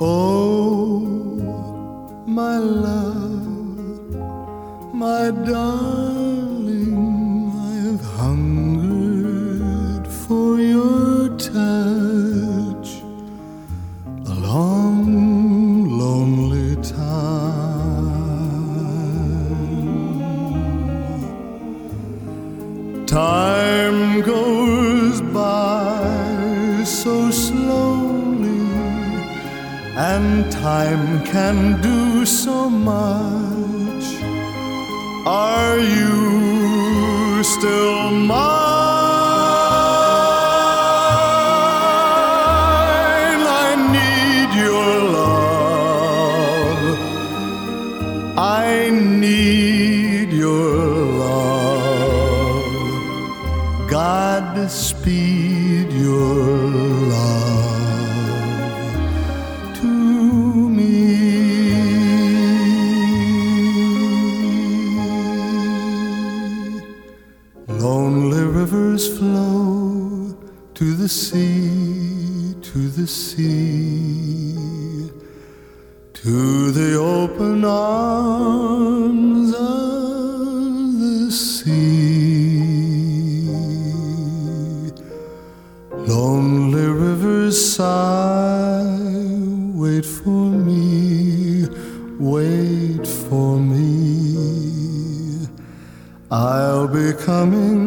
Oh, my love, my darling, I've hungered for your touch a long, lonely time. Time goes by so slowly, and time can do so much. Are you still mine? I need your love. I need your love. Godspeed your love to me. Lonely rivers flow to the sea, to the sea, to the open arms of the sea. Lonely rivers sigh, wait for me, wait for me. I'll be coming